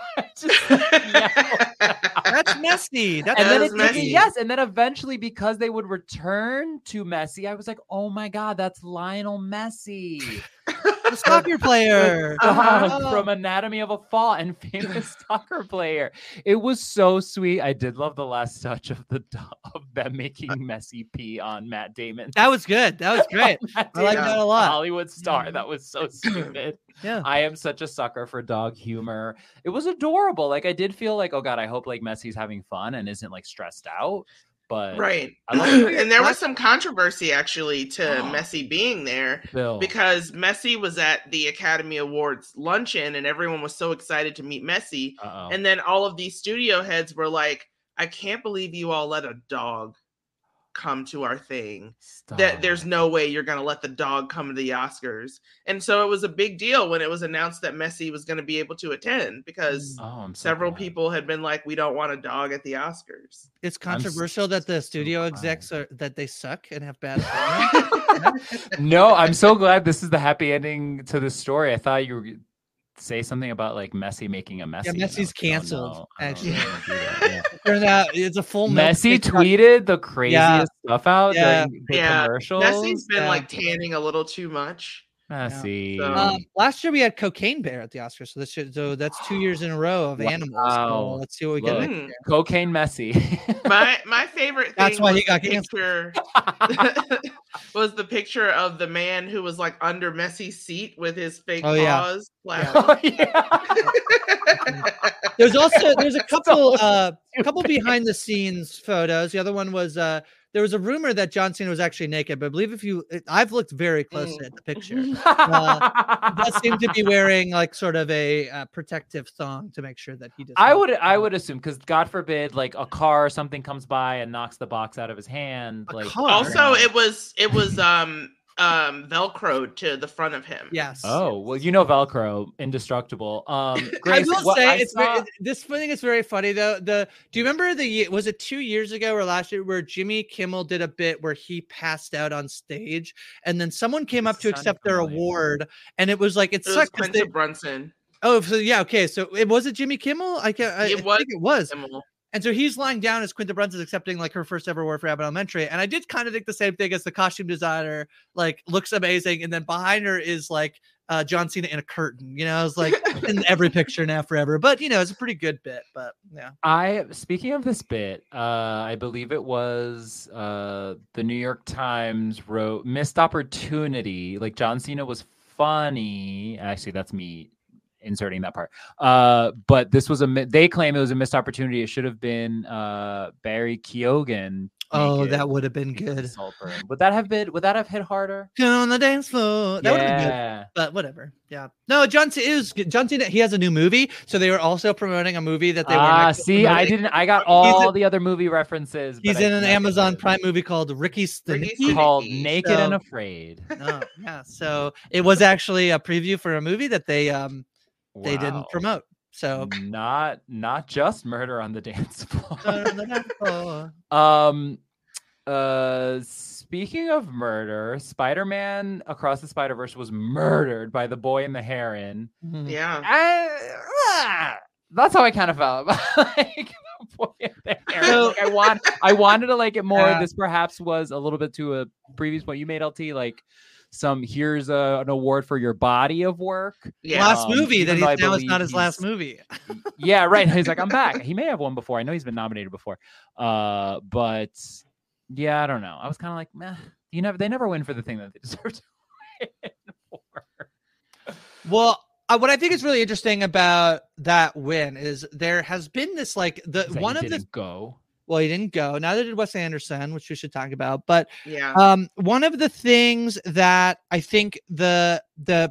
That's messy. Yes, and then eventually, because they would return to Messi, I was like, oh my God, that's Lionel Messi, the soccer player from Anatomy of a Fall and famous soccer player. It was so sweet. I did love the last touch of them making Messi pee on Matt Damon. That was good. That was great. I like that a lot. Hollywood star. That was so stupid. Yeah, I am such a sucker for dog humor. It was adorable. Like I did feel like, oh God, I hope like Messi's having fun and isn't like stressed out. But right. And there was some controversy actually to Messi being there because Messi was at the Academy Awards luncheon and everyone was so excited to meet Messi. And then all of these studio heads were like, I can't believe you all let a dog come to our thing. Stop. That there's no way you're going to let the dog come to the Oscars. And so it was a big deal when it was announced that Messi was going to be able to attend, because I'm so several glad. people had been like, we don't want a dog at the Oscars. It's controversial that the studio glad. execs are that they suck and have bad opinions. No, I'm so glad this is the happy ending to the story. I thought you were say something about like Messi making a Messi. Yeah, Messi's canceled. Actually, turns out it's a full Messi tweeted the craziest stuff out Yeah. during the commercials. Messi's been like tanning a little too much. Messi. Last year we had Cocaine Bear at the Oscars, so that's 2 years in a row of animals. So let's see what we get next year. Cocaine Messi. my favorite thing That's why he got picture was the picture of the man who was like under Messi's seat with his fake paws. There's a couple behind the scenes photos. The other one was there was a rumor that John Cena was actually naked, but I believe I've looked very closely at the picture. He does seem to be wearing like sort of a protective thong to make sure that he does. I would assume, because God forbid, like a car or something comes by and knocks the box out of his hand. Also, it was Velcroed to the front of him. Yes. Oh, well, Velcro, indestructible. I Grace, will say this thing is very funny though. Do you remember was it 2 years ago or last year where Jimmy Kimmel did a bit where he passed out on stage and then someone came up to accept their award and it was like it sucked. Quinta Brunson. Oh, so yeah, okay. So was it Jimmy Kimmel? I think it was. Kimmel. And so he's lying down as Quinta Brunson's accepting like her first ever award for Abbott Elementary. And I did kind of think the same thing as the costume designer, like looks amazing. And then behind her is like John Cena in a curtain, it's like in every picture now forever. But, it's a pretty good bit. But yeah. Speaking of this bit, I believe it was the New York Times wrote missed opportunity. Like John Cena was funny. Actually, that's me inserting that part. But this was they claim it was a missed opportunity. It should have been Barry Keoghan. Oh, that would have been good. Would that have hit harder? On the dance floor. That would have been good. But whatever. Yeah. No, John Cena, he has a new movie. So they were also promoting a movie that they were see, I got all the other movie references. He's in an Amazon Prime movie called Ricky Stanicky. Called Naked and Afraid. Oh, yeah. So it was actually a preview for a movie that they didn't promote. So not just Murder on the Dance Floor. Speaking of murder, Spider-Man Across the Spider-Verse was murdered by the boy and the heron. Yeah. That's how I kind of felt about like the boy and the heron. Like, I wanted to like it more. Yeah. This perhaps was a little bit to a previous point you made, LT, like here's an award for your body of work. Yeah. Last movie that now it's not his last movie. Yeah, right. He's like, I'm back. He may have won before. I know he's been nominated before. But yeah, I don't know. I was kind of like, meh. They never win for the thing that they deserve to win for. Well, what I think is really interesting about that win is there has been this like one of the go. Well, he didn't go. Neither did Wes Anderson, which we should talk about. But yeah, one of the things that I think the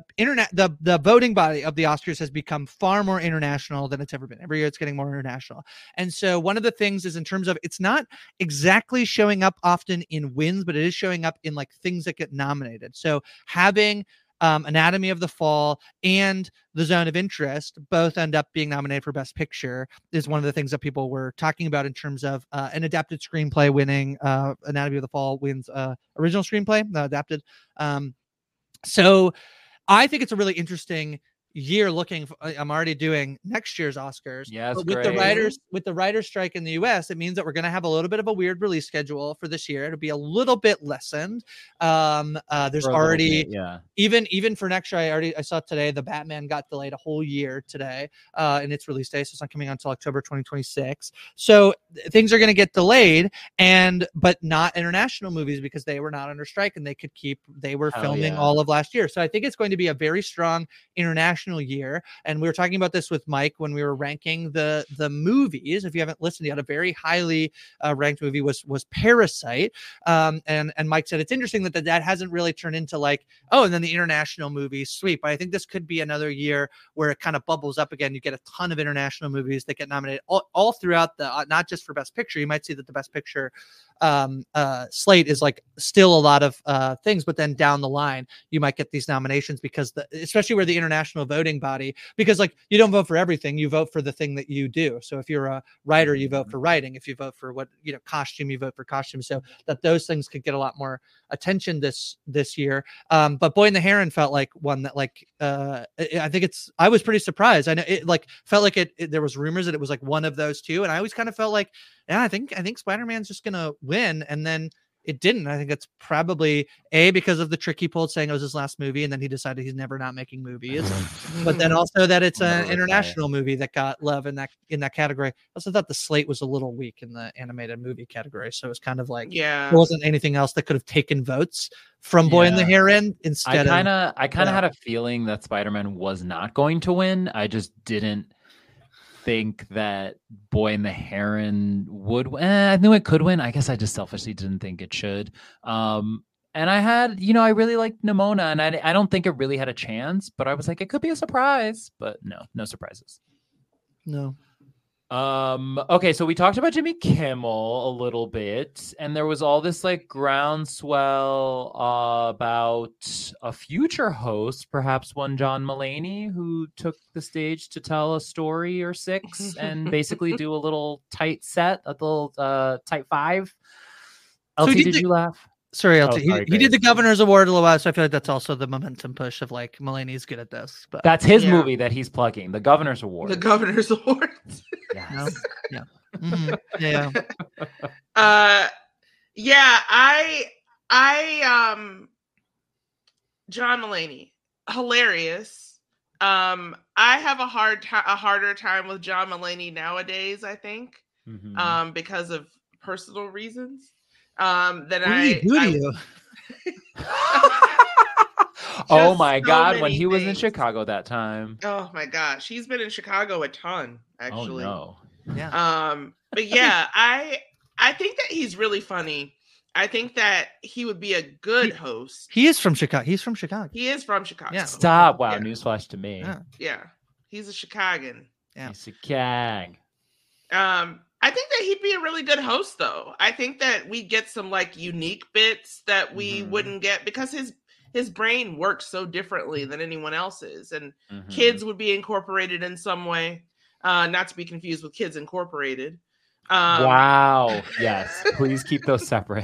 voting body of the Oscars has become far more international than it's ever been. Every year, it's getting more international. And so one of the things is in terms of it's not exactly showing up often in wins, but it is showing up in like things that get nominated. So having Anatomy of the Fall and The Zone of Interest both end up being nominated for Best Picture is one of the things that people were talking about in terms of an adapted screenplay winning. Anatomy of the Fall wins original screenplay, adapted. So I think it's a really interesting year looking. I'm already doing next year's Oscars. Yes, but with the writers strike in the US, it means that we're going to have a little bit of a weird release schedule for this year. It'll be a little bit lessened. There's already even for next year. I saw today the Batman got delayed a whole year today in its release day, so it's not coming out until October 2026. So things are going to get delayed, but not international movies because they were not under strike and they were filming all of last year. So I think it's going to be a very strong international year. And we were talking about this with Mike when we were ranking the movies. If you haven't listened yet, a very highly ranked movie was Parasite. And Mike said it's interesting that hasn't really turned into like, and then the international movies sweep. But I think this could be another year where it kind of bubbles up again. You get a ton of international movies that get nominated all throughout not just for Best Picture. You might see that the Best Picture slate is like still a lot of things, but then down the line you might get these nominations because especially where the international voting body, because like you don't vote for everything, you vote for the thing that you do. So if you're a writer, you vote for writing. If you vote for costume, you vote for costume. So that those things could get a lot more attention this year. But Boy and the Heron felt like one that I was pretty surprised. I know it like felt like it there was rumors that it was like one of those two, and I always kind of felt like, yeah, I think Spider-Man's just gonna win, and then it didn't. I think it's probably because of the trick he pulled saying it was his last movie, and then he decided he's never not making movies. But then also that it's an international movie that got love in that category. I also thought the slate was a little weak in the animated movie category, so it's kind of like there wasn't anything else that could have taken votes from Boy and the Heron instead. I kind of had a feeling that Spider-Man was not going to win. I just didn't think that Boy and the Heron would win. I knew it could win. I guess I just selfishly didn't think it should. And I had, I really liked Nimona, and I don't think it really had a chance, but I was like, it could be a surprise, but no surprises. No. Okay, so we talked about Jimmy Kimmel a little bit, and there was all this like groundswell about a future host, perhaps one John Mulaney, who took the stage to tell a story or six and basically do a little tight set, a little tight five. LT, did you laugh? Sorry, LT. He did the Governor's Award a little while, so I feel like that's also the momentum push of like Mulaney's good at this. But that's his movie that he's plugging, the Governor's Award. The Governor's Award. Yes. No? Yeah. Mm-hmm. Yeah. John Mulaney, hilarious. I have a harder time with John Mulaney nowadays, I think, because of personal reasons. Oh my God, when he was in Chicago that time. Oh my gosh, he's been in Chicago a ton, actually. Oh no. Yeah. But yeah, I think that he's really funny. I think that he would be a good host. He is from Chicago. He's from Chicago. He is from Chicago. Yeah. Stop. Wow, newsflash to me. Yeah. He's a Chicagan. Yeah. He's a Chicago. I think that he'd be a really good host, though. I think that we get some like unique bits that we wouldn't get because his brain works so differently than anyone else's, and kids would be incorporated in some way, not to be confused with Kids Incorporated. Wow. Yes. Please keep those separate.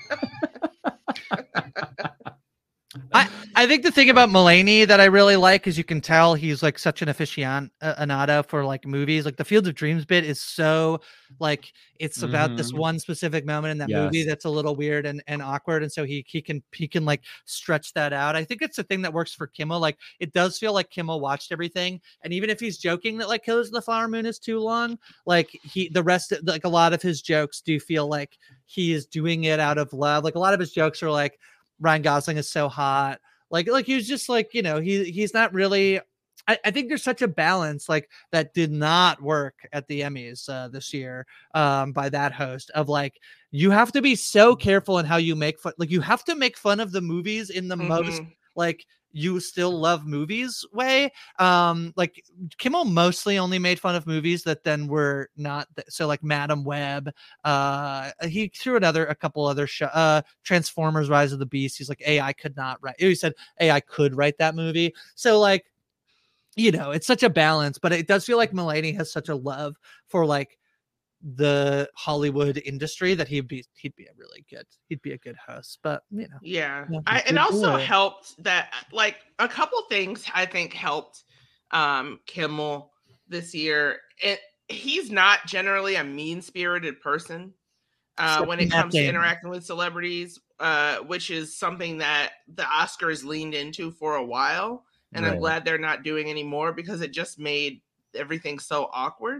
I think the thing about Mulaney that I really like is you can tell he's like such an aficionado for like movies. Like the Field of Dreams bit is so like it's about this one specific moment in that movie that's a little weird and awkward, and so he can like stretch that out. I think it's a thing that works for Kimmel. Like it does feel like Kimmel watched everything, and even if he's joking that like Killers of the Flower Moon is too long, like a lot of his jokes do feel like he is doing it out of love. Like a lot of his jokes are like Ryan Gosling is so hot. Like he was just like, he's not really. I think there's such a balance like that did not work at the Emmys this year by that host of like, you have to be so careful in how you make fun. Like you have to make fun of the movies in the most like you still love movies way. Like Kimmel mostly only made fun of movies that then were not so like Madam Web. He threw a couple other Transformers: Rise of the Beast. He's like AI could not write. He said AI could write that movie. So like, it's such a balance, but it does feel like Mulaney has such a love for like the Hollywood industry that he'd be a good host. But it also helped that like a couple things I think helped Kimmel this year. He's not generally a mean-spirited person when it comes to interacting with celebrities, which is something that the Oscars leaned into for a while, and I'm glad they're not doing anymore because it just made everything so awkward.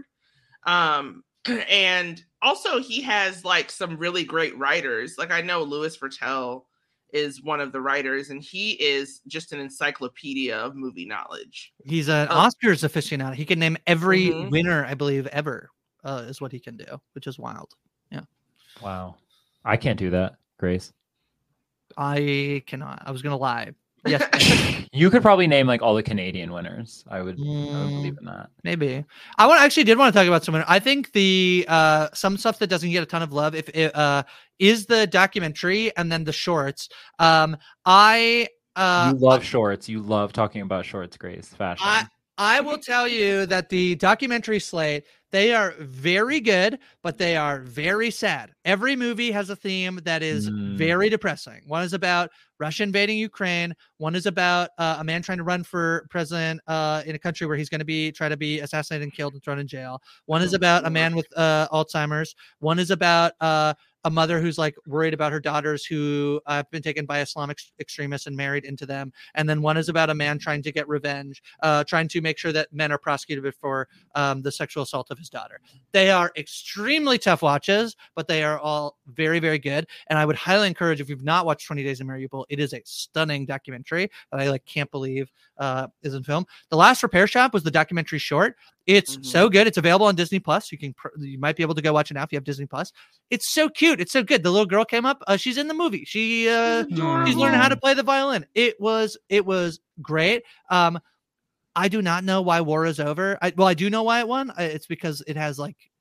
And also he has like some really great writers. Like I know Louis Vertel is one of the writers, and he is just an encyclopedia of movie knowledge. He's an Oscars aficionado. He can name every winner, I believe, ever is what he can do, which is wild. Yeah. Wow. I can't do that, Grace. I cannot. I was going to lie, Yes. You could probably name like all the Canadian winners. I would believe in that. Maybe. Actually did want to talk about someone. I think the some stuff that doesn't get a ton of love if it is the documentary and then the shorts. You love shorts. You love talking about shorts, Grace. Fashion. I will tell you that the documentary slate, they are very good, but they are very sad. Every movie has a theme that is very depressing. One is about Russia invading Ukraine. One is about a man trying to run for president in a country where he's going to try to be assassinated and killed and thrown in jail. One is about a man with Alzheimer's. One is about a mother who's like worried about her daughters who have been taken by Islamic extremists and married into them. And then one is about a man trying to get revenge, trying to make sure that men are prosecuted for the sexual assault of his daughter. They are extremely tough watches, but they are all very, very good. And I would highly encourage, if you've not watched 20 Days in Mariupol, it is a stunning documentary that I can't believe is in film. The Last Repair Shop was the documentary short. It's so good. It's available on Disney Plus. You might be able to go watch it now if you have Disney Plus. It's so cute. It's so good. The little girl came up. She's in the movie. She's learning how to play the violin. It was great. I do not know why war is over. I do know why it won. It's because it has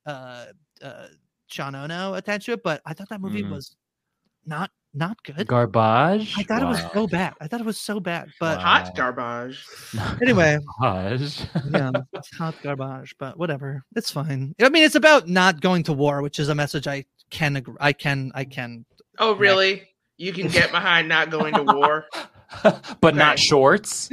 Sean Ono attached to it. But I thought that movie was not good. Garbage. I thought it was so bad. But hot garbage. Anyway, garbage. Yeah, it's hot garbage. But whatever, it's fine. I mean, it's about not going to war, which is a message I can agree. I can. Oh, really? You can get behind not going to war, but not shorts.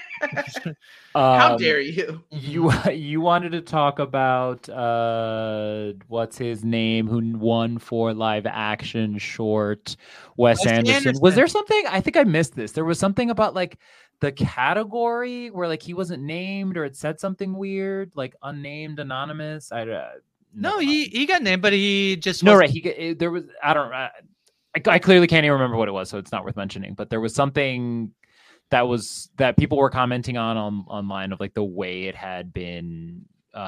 How dare you? You wanted to talk about what's his name who won for live action short, Wes Anderson. Was there something? I think I missed this. There was something about the category where he wasn't named, or it said something weird, unnamed, anonymous. No, he got named, but he just right. There was I clearly can't even remember what it was, so it's not worth mentioning. But there was something that people were commenting online of the way it had been.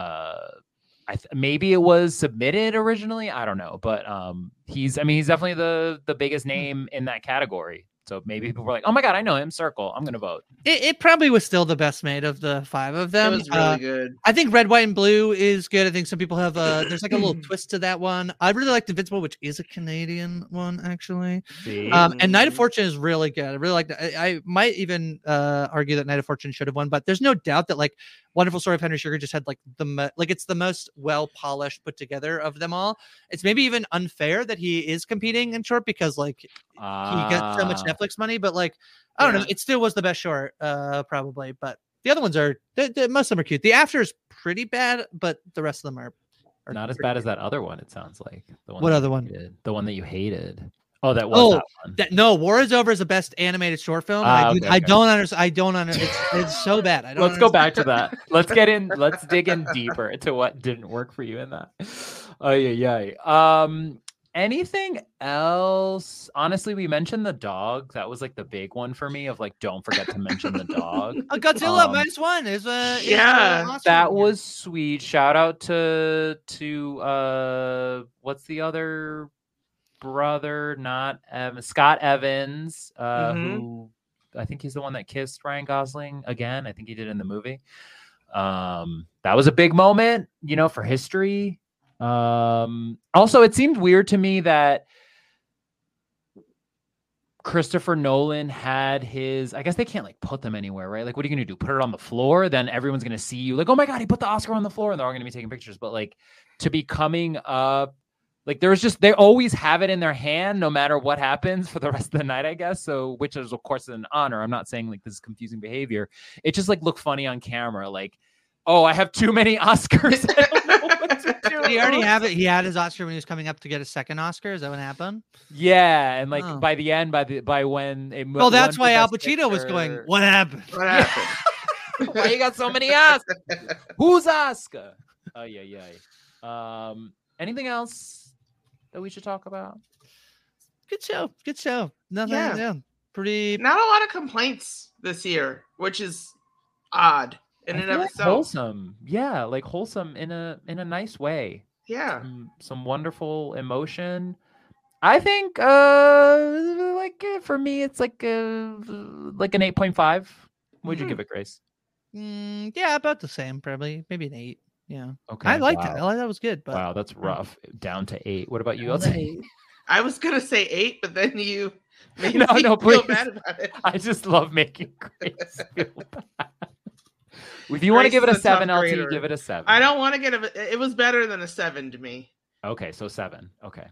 Maybe it was submitted originally. I don't know, but he's definitely the biggest name in that category. So maybe people were like, "Oh my god, I know him." Circle. I'm gonna vote. It probably was still the best made of the five of them. It was really good. I think Red, White, and Blue is good. I think some people have there's a little twist to that one. I really liked Invincible, which is a Canadian one actually. And Night of Fortune is really good. I really like that. I might even argue that Night of Fortune should have won, but there's no doubt that Wonderful Story of Henry Sugar just had it's the most well polished, put together of them all. It's maybe even unfair that he is competing in short because he got so much Netflix money, but I don't know. It still was the best short, probably. But the other ones are most of them are cute. The After is pretty bad, but the rest of them are not as bad as that other one. It sounds like the one. What other one? The one that you hated. Oh, that was that one. No, War is Over is the best animated short film. I don't understand. I don't understand. It's so bad. Let's go back to that. Let's dig in deeper into what didn't work for you in that. Oh yeah. Anything else? Honestly, we mentioned the dog. That was the big one for me of don't forget to mention the dog. Godzilla -1 is that was sweet. Shout out to what's the other brother, not Scott Evans, who I think he's the one that kissed Ryan Gosling again. I think he did in the movie. That was a big moment, for history. Also, it seemed weird to me that Christopher Nolan had his, I guess they can't put them anywhere, right? What are you going to do? Put it on the floor? Then everyone's going to see you oh my God, he put the Oscar on the floor, and they're all going to be taking pictures. But to be coming up, they always have it in their hand no matter what happens for the rest of the night, I guess. So, which is of course an honor. I'm not saying this is confusing behavior. It just looked funny on camera. Oh, I have too many Oscars. I don't know what to do. Did he already have it? He had his Oscar when he was coming up to get a second Oscar. Is that what happened? Yeah, and by the end, by when it well, that's why Al Pacino was going. What happened? What happened? Why you got so many Oscars? Who's Oscar? Oh yeah. Anything else that we should talk about? Good show. Nothing. Yeah. Pretty. Not a lot of complaints this year, which is odd. In and of itself. Wholesome. Yeah, wholesome in a nice way. Yeah. Some wonderful emotion. I think for me it's like an 8.5. What'd you give it, Grace? Yeah, about the same, probably. Maybe an 8. Yeah. Okay. I liked it. I like that was good. But wow, that's rough. Down to 8. What about you? Down to 8. I was gonna say 8, but then you made No, me no, feel please. bad about it. I just love making Grace feel bad. If you want to give it a Grace is a 7, tough LT, grader. give it a 7. I don't want to get it was better than a 7 to me. Okay, so 7. Okay.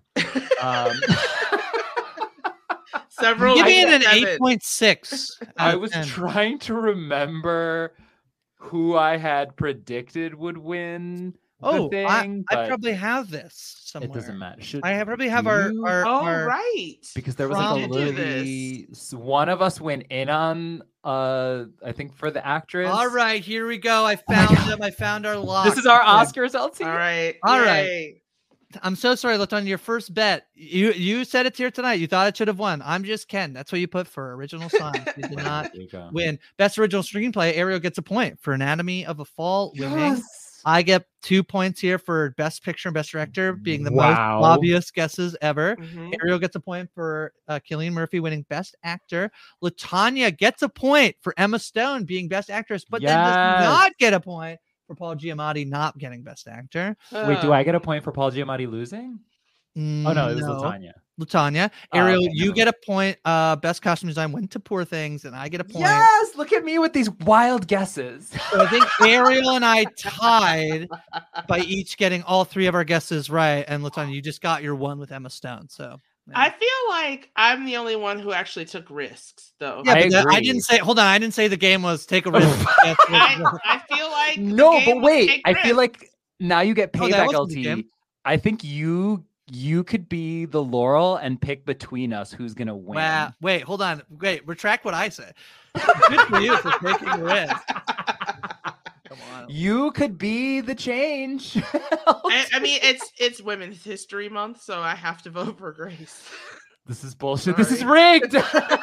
Several. Give it an 7. 8.6. I was trying to remember who I had predicted would win. Oh, thing, I probably have this somewhere. It doesn't matter. Probably have our right. Because there was like a Did do Louis. One of us went in on I think for the actress. All right, here we go. I found them. I found our lock. This is our Oscars, LT. All right. All right. Yay. I'm so sorry, Latan. Your first bet. You said it here tonight. You thought it should have won. I'm just Ken. That's what you put for original song. You did not win. Best original screenplay. Ariel gets a point for Anatomy of a Fall. Winning. I get 2 points here for Best Picture and Best Director, being the most obvious guesses ever. Ariel gets a point for Cillian Murphy winning Best Actor. Latanya gets a point for Emma Stone being Best Actress, but then does not get a point for Paul Giamatti not getting Best Actor. Wait, do I get a point for Paul Giamatti losing? Oh no, it was Latanya. Ariel, you get a point. Best costume design went to Poor Things, and I get a point. Yes, look at me with these wild guesses. So I think Ariel and I tied by each getting all 3 of our guesses right, and Latanya, you just got your one with Emma Stone. So yeah. I feel like I'm the only one who actually took risks, though. Yeah, I didn't say. Hold on, I didn't say the game was take a risk. I feel like no, but wait, I feel like now you get payback, LT. I think you could be the Laurel and pick between us who's gonna win. Wow. Wait, hold on. Wait, retract what I said. Good for you for taking a risk. Come on. You could be the change. I mean, it's Women's History Month, so I have to vote for Grace. This is bullshit. This is rigged.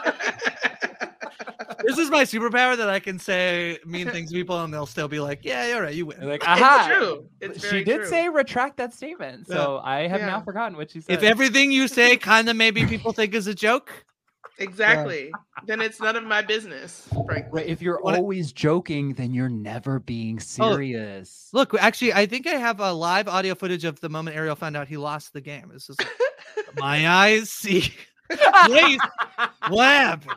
This is my superpower that I can say mean things to people and they'll still be like, yeah, you're right, you win. Like, aha. It's true. It's very she did true. say retract that statement. So I have now forgotten what she said. If everything you say kind of maybe people think is a joke. Exactly. Then it's none of my business, frankly. Right. If you're always joking, then you're never being serious. Look, actually, I think I have a live audio footage of the moment Ariel found out he lost the game. This is my eyes see. Wait, what happened?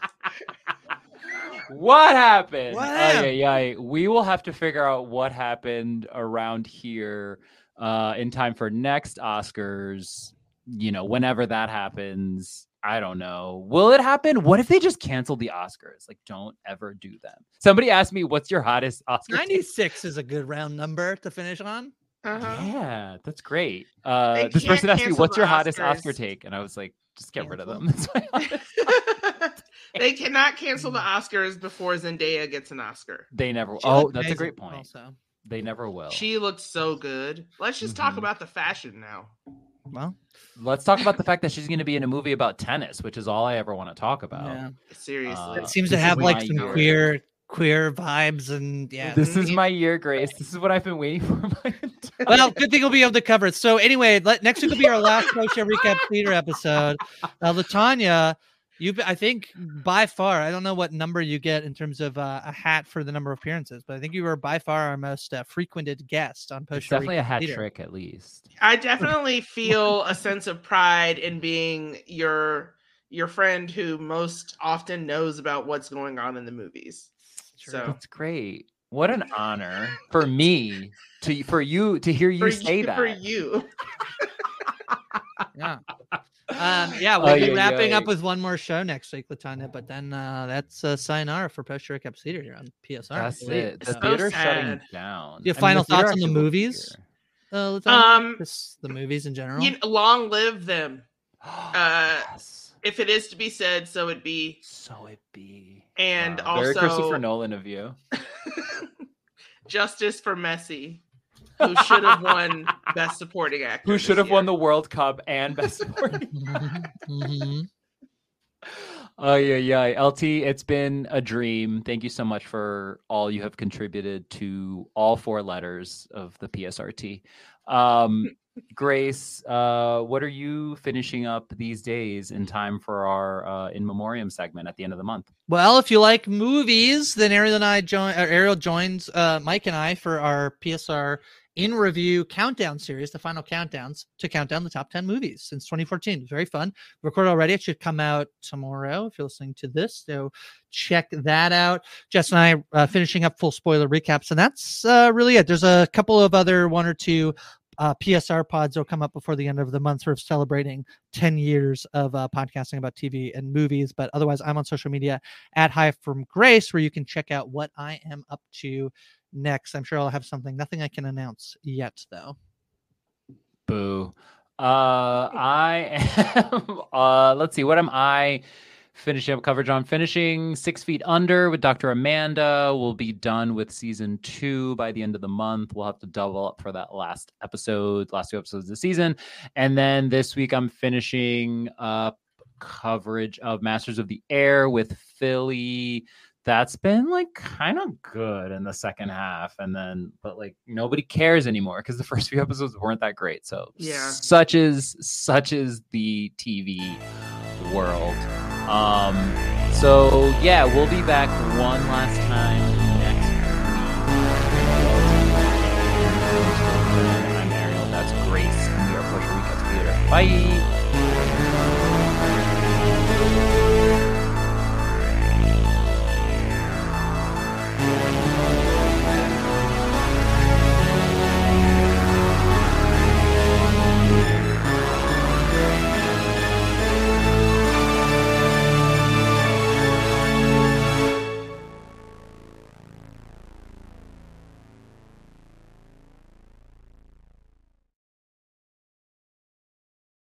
What happened? What happened? Yeah. We will have to figure out what happened around here in time for next Oscars. You know, whenever that happens, I don't know. Will it happen? What if they just cancel the Oscars? Like, don't ever do them. Somebody asked me, what's your hottest Oscar 96 is a good round number to finish on. Yeah, that's great. This person asked me, what's your hottest Oscar take? And I was like, just get rid of them. That's my hottest. They cannot cancel the Oscars before Zendaya gets an Oscar. They never. Oh, that's a great point. Also. They never will. She looks so good. Let's just talk about the fashion now. Well, let's talk about the fact that she's going to be in a movie about tennis, which is all I ever want to talk about. Yeah. Seriously. It seems to have like some queer vibes and This is my year, Grace. This is what I've been waiting for. Well, good thing we'll be able to cover it. So anyway, next week will be our last Post Show Recap Theater episode. Latanya, I think by far, I don't know what number you get in terms of a hat for the number of appearances, but I think you were by far our most frequented guest on Post Show. Definitely Recap a hat Theater. trick, at least. I definitely feel a sense of pride in being your friend who most often knows about what's going on in the movies. So that's great. What an honor for me for you to hear you say that. For you. Yeah. We'll be wrapping up with one more show next week, Latanya, but then that's sayonara for Post Show Recap Theater here on PSR. That's it. The theater's shutting down. Your final thoughts on the movies? Just the movies in general. Long live them. Yes. If it is to be said, so it be. So it be. And very also Christopher Nolan of you. Justice for Messi, who should have won Best Supporting Actor. Who should have won the World Cup and Best Supporting. Oh yeah. LT, it's been a dream. Thank you so much for all you have contributed to all 4 letters of the PSRT. Grace, what are you finishing up these days in time for our in memoriam segment at the end of the month? Well, if you like movies, then Ariel joins Mike and I for our PSR in review countdown series, the final countdowns to count down the top 10 movies since 2014. Very fun. Recorded already. It should come out tomorrow if you're listening to this. So check that out. Jess and I finishing up full spoiler recaps, and that's really it. There's a couple of other 1 or 2 PSR pods will come up before the end of the month, sort of celebrating 10 years of podcasting about TV and movies. But otherwise, I'm on social media at Hi from Grace, where you can check out what I am up to next. I'm sure I'll have something. Nothing I can announce yet, though. Boo. I am. Let's see. What am I finishing up coverage on? Finishing 6 Feet Under with Dr. Amanda. We'll be done with season 2 by the end of the month. We'll have to double up for that last 2 episodes of the season. And then this week I'm finishing up coverage of Masters of the Air with Philly. That's been like kind of good in the second half. And then, but like nobody cares anymore because the first few episodes weren't that great. So yeah, such is the TV world. So yeah, we'll be back one last time next week. I'm Ariel. That's Grace. And we are Puerto Rico Theater. Bye.